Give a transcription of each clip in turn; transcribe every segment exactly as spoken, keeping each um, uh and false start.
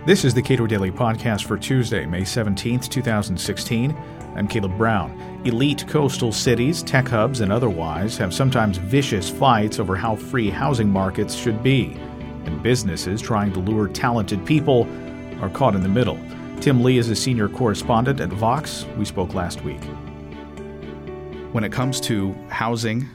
This is the Cato Daily Podcast for Tuesday, May seventeenth, twenty sixteen. I'm Caleb Brown. Elite coastal cities, tech hubs, and otherwise have sometimes vicious fights over how free housing markets should be. And businesses trying to lure talented people are caught in the middle. Tim Lee is a senior correspondent at Vox. We spoke last week. When it comes to housing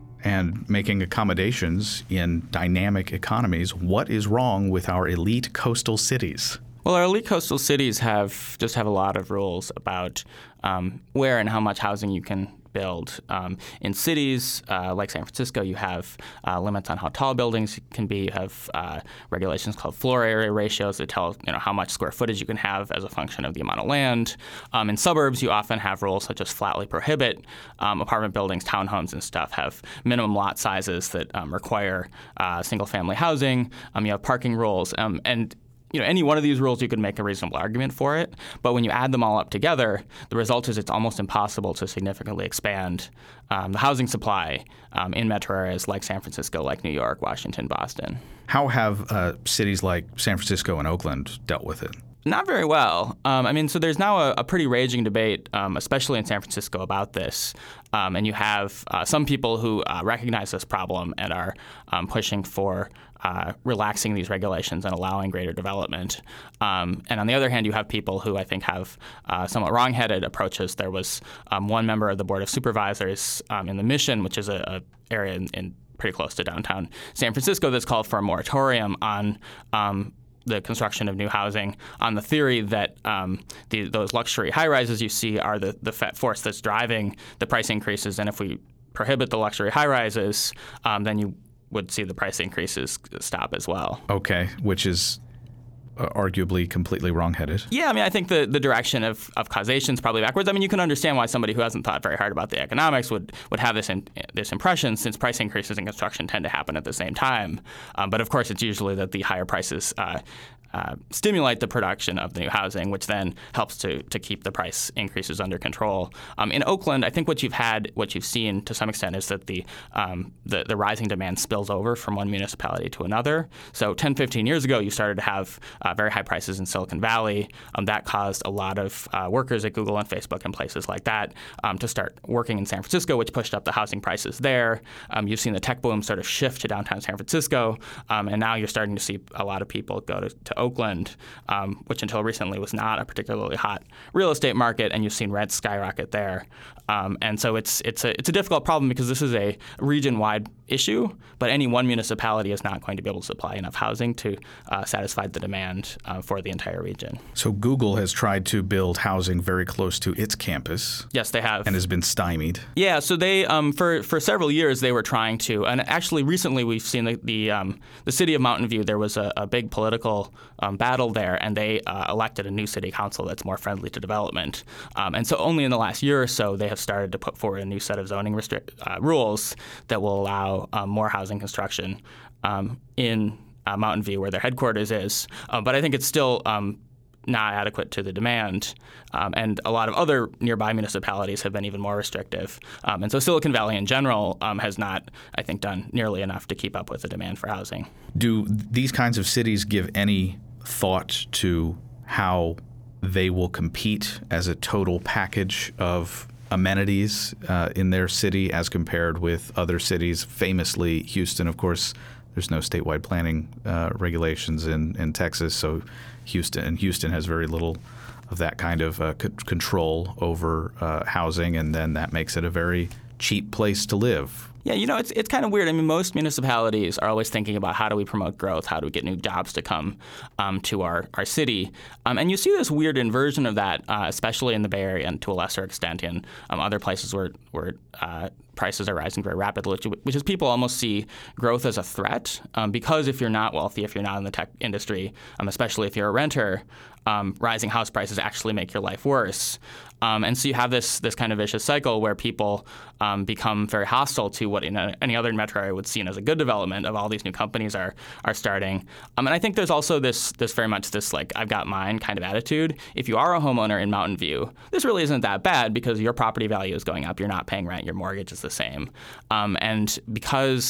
and making accommodations in dynamic economies, what is wrong with our elite coastal cities? Well, our elite coastal cities have just have a lot of rules about um, where and how much housing you can build. Um, in cities uh, like San Francisco, you have uh, limits on how tall buildings can be. You have uh, regulations called floor area ratios that tell you know how much square footage you can have as a function of the amount of land. Um, in suburbs, you often have rules such as flatly prohibit um, apartment buildings, townhomes, and stuff have minimum lot sizes that um, require uh, single-family housing. Um, you have parking rules, um, and You know, any one of these rules, you could make a reasonable argument for it. But when you add them all up together, the result is it's almost impossible to significantly expand um, the housing supply um, in metro areas like San Francisco, like New York, Washington, Boston. How have uh, cities like San Francisco and Oakland dealt with it? Not very well. Um, I mean, so there's now a, a pretty raging debate, um, especially in San Francisco, about this. Um, and you have uh, some people who uh, recognize this problem and are um, pushing for uh, relaxing these regulations and allowing greater development. Um, and on the other hand, you have people who I think have uh, somewhat wrong-headed approaches. There was um, one member of the Board of Supervisors um, in the Mission, which is a, a area in, in pretty close to downtown San Francisco, that's called for a moratorium on um, the construction of new housing on the theory that um, the, those luxury high-rises you see are the, the force that's driving the price increases. And if we prohibit the luxury high-rises, um, then you would see the price increases stop as well. Okay, which is uh, arguably completely wrong-headed. Yeah, I mean, I think the, the direction of, of causation is probably backwards. I mean, you can understand why somebody who hasn't thought very hard about the economics would, would have this in, this impression, since price increases in construction tend to happen at the same time. Um, but of course, it's usually that the higher prices uh, uh, stimulate the production of the new housing, which then helps to to keep the price increases under control. Um, in Oakland, I think what you've had, what you've seen to some extent, is that the um, the, the rising demand spills over from one municipality to another. So ten, fifteen years ago, you started to have uh, very high prices in Silicon Valley. Um, that caused a lot of uh, workers at Google and Facebook and places like that um, to start working in San Francisco, which pushed up the housing prices there. Um, you've seen the tech boom sort of shift to downtown San Francisco, um, and now you're starting to see a lot of people go to, to Oakland, um, which until recently was not a particularly hot real estate market, and you've seen rents skyrocket there. Um, and so it's it's a it's a difficult problem because this is a region-wide issue, but any one municipality is not going to be able to supply enough housing to uh, satisfy the demand uh, for the entire region. So Google has tried to build housing very close to its campus. Yes, they have. And has been stymied. Yeah, so they um, for for several years they were trying to, and actually recently we've seen the the, um, the city of Mountain View. There was a, a big political um, battle there, and they uh, elected a new city council that's more friendly to development. Um, and so only in the last year or so they have started to put forward a new set of zoning restrict, uh, rules that will allow um, more housing construction um, in uh, Mountain View, where their headquarters is. Uh, but I think it's still um, not adequate to the demand. Um, and a lot of other nearby municipalities have been even more restrictive. Um, and so Silicon Valley in general um, has not, I think, done nearly enough to keep up with the demand for housing. Do these kinds of cities give any thought to how they will compete as a total package of amenities uh, in their city as compared with other cities? Famously, Houston, of course, there's no statewide planning uh, regulations in, in Texas, so Houston and Houston has very little of that kind of uh, c- control over uh, housing, and then that makes it a very cheap place to live. Yeah, you know, it's it's kind of weird. I mean, most municipalities are always thinking about how do we promote growth, how do we get new jobs to come um, to our, our city. Um, and you see this weird inversion of that, uh, especially in the Bay Area and to a lesser extent in um, other places where, where uh, prices are rising very rapidly, which, which is people almost see growth as a threat. Um, because if you're not wealthy, if you're not in the tech industry, um, especially if you're a renter, um, rising house prices actually make your life worse. Um, and so you have this this kind of vicious cycle where people um, become very hostile to what in a, any other metro area would seen as a good development of all these new companies are are starting. Um, and I think there's also this this very much this like I've got mine kind of attitude. If you are a homeowner in Mountain View, this really isn't that bad because your property value is going up. You're not paying rent. Your mortgage is the same. Um, and because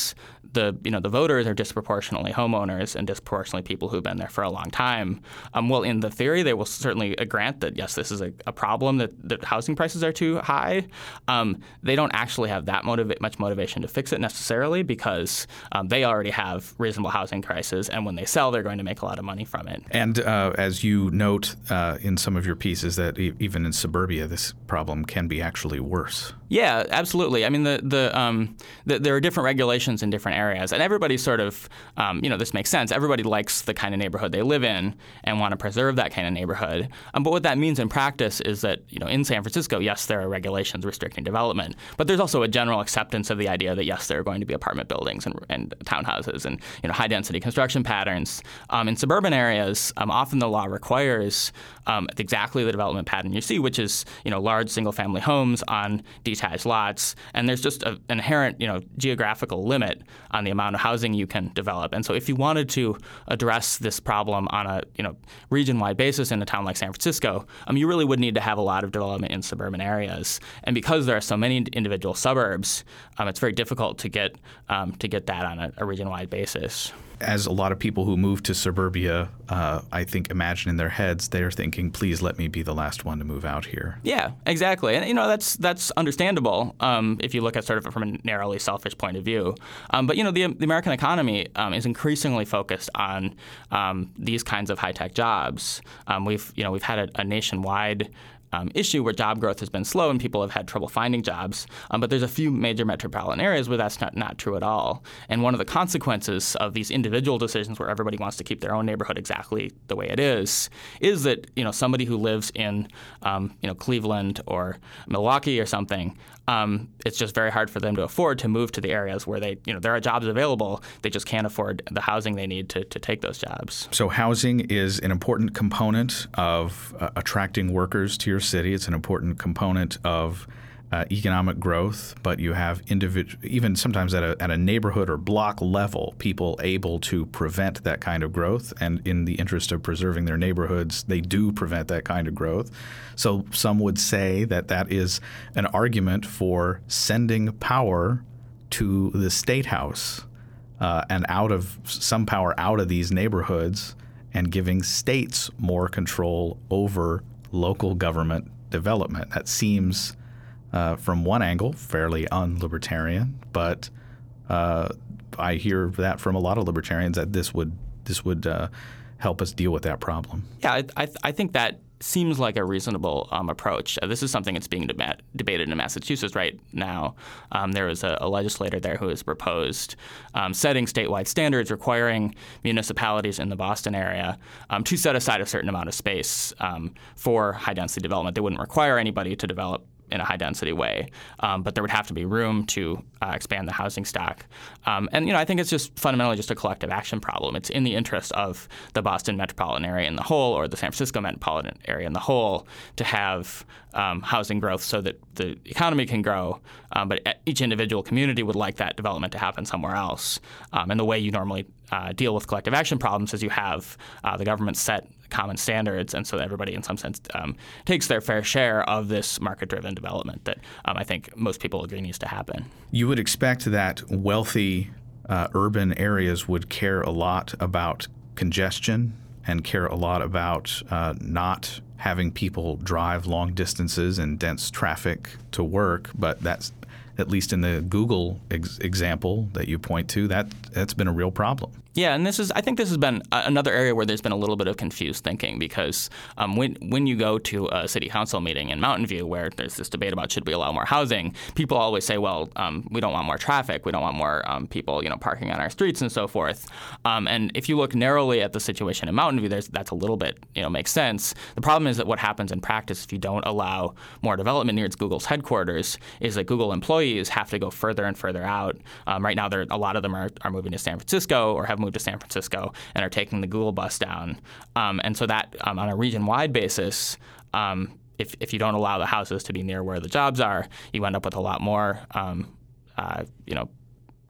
the you know the voters are disproportionately homeowners and disproportionately people who've been there for a long time. Um, well, in the theory, they will certainly grant that yes, this is a, a problem that, that housing prices are too high. Um, they don't actually have that motiva- much motivation to fix it necessarily because um, they already have reasonable housing prices, and when they sell, they're going to make a lot of money from it. And uh, as you note uh, in some of your pieces, that e- even in suburbia, this problem can be actually worse. Yeah, absolutely. I mean, the the, um, the there are different regulations in different areas, and everybody sort of, um, you know, this makes sense. Everybody likes the kind of neighborhood they live in and want to preserve that kind of neighborhood. Um, but what that means in practice is that, you know, in San Francisco, yes, there are regulations restricting development, but there's also a general acceptance of the idea that yes, there are going to be apartment buildings and, and townhouses and you know high density construction patterns. Um, in suburban areas, um, often the law requires um, exactly the development pattern you see, which is you know large single family homes on detached lots, and there's just a, an inherent you know geographical limit on the amount of housing you can develop. And so if you wanted to address this problem on a you know region-wide basis in a town like San Francisco, um, you really would need to have a lot of development in suburban areas. And because there are so many individual suburbs, um, it's very difficult to get um, to get that on a, a region-wide basis. As a lot of people who move to suburbia, uh, I think, imagine in their heads, they're thinking, please let me be the last one to move out here. Yeah, exactly. And, you know, that's that's understandable um, if you look at sort of from a narrowly selfish point of view. Um, but, you know, the, the American economy um, is increasingly focused on um, these kinds of high-tech jobs. Um, we've, you know, we've had a, a nationwide Um, issue where job growth has been slow and people have had trouble finding jobs. Um, but there's a few major metropolitan areas where that's not, not true at all. And one of the consequences of these individual decisions where everybody wants to keep their own neighborhood exactly the way it is, is that you know somebody who lives in um, you know Cleveland or Milwaukee or something, um, it's just very hard for them to afford to move to the areas where they you know there are jobs available. They just can't afford the housing they need to, to take those jobs. So housing is an important component of uh, attracting workers to your city. It's an important component of uh, economic growth, but you have individual, even sometimes at a, at a neighborhood or block level, people able to prevent that kind of growth. And in the interest of preserving their neighborhoods, they do prevent that kind of growth. So some would say that that is an argument for sending power to the state house uh, and out of some power out of these neighborhoods and giving states more control over local government development. That seems, uh, from one angle, fairly unlibertarian, but uh, I hear that from a lot of libertarians that this would this would uh, help us deal with that problem. Yeah, I, I, I think that seems like a reasonable um, approach. Uh, this is something that's being deba- debated in Massachusetts right now. Um, there was a, a legislator there who has proposed um, setting statewide standards requiring municipalities in the Boston area um, to set aside a certain amount of space um, for high-density development. They wouldn't require anybody to develop in a high-density way, um, but there would have to be room to uh, expand the housing stock. Um, and, you know, I think it's just fundamentally just a collective action problem. It's in the interest of the Boston metropolitan area in the whole or the San Francisco metropolitan area in the whole to have um, housing growth so that the economy can grow, um, but each individual community would like that development to happen somewhere else. Um, and the way you normally uh, deal with collective action problems is you have uh, the government set common standards, and so everybody in some sense um, takes their fair share of this market-driven development that um, I think most people agree needs to happen. You would expect that wealthy uh, urban areas would care a lot about congestion and care a lot about uh, not having people drive long distances in dense traffic to work, but that's, at least in the Google ex- example that you point to, that that's been a real problem. Yeah, and this is I think this has been another area where there's been a little bit of confused thinking because um, when when you go to a city council meeting in Mountain View where there's this debate about should we allow more housing, people always say, well, um, we don't want more traffic, we don't want more um, people, you know, parking on our streets and so forth. Um, and if you look narrowly at the situation in Mountain View, there's that's a little bit, you know, makes sense. The problem is that what happens in practice if you don't allow more development near Google's headquarters is that Google employees have to go further and further out. Um, right now, there a lot of them are, are moving to San Francisco or have moved to San Francisco and are taking the Google bus down. Um, and so that um, on a region-wide basis, um, if, if you don't allow the houses to be near where the jobs are, you end up with a lot more, um, uh, you know,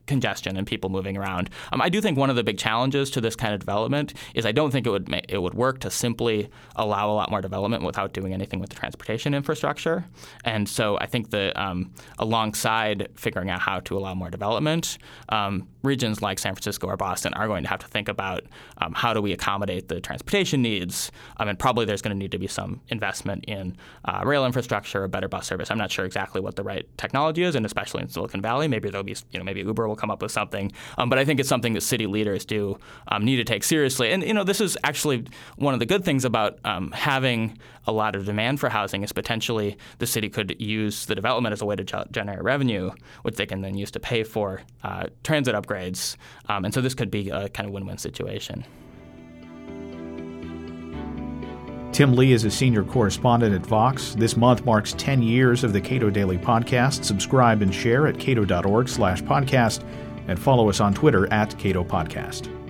congestion and people moving around. Um, I do think one of the big challenges to this kind of development is I don't think it would ma- it would work to simply allow a lot more development without doing anything with the transportation infrastructure. And so I think that um, alongside figuring out how to allow more development, um, regions like San Francisco or Boston are going to have to think about um, how do we accommodate the transportation needs, um, and probably there's going to need to be some investment in uh, rail infrastructure, a better bus service. I'm not sure exactly what the right technology is, and especially in Silicon Valley, maybe there'll be, you know, maybe Uber will come up with something. Um, but I think it's something that city leaders do um, need to take seriously. And, you know, this is actually one of the good things about um, having a lot of demand for housing is potentially the city could use the development as a way to ge- generate revenue, which they can then use to pay for uh, transit upgrades. Um, and so this could be a kind of win-win situation. Tim Lee is a senior correspondent at Vox. This month marks ten years of the Cato Daily Podcast. Subscribe and share at cato dot org slash podcast and follow us on Twitter at Cato Podcast.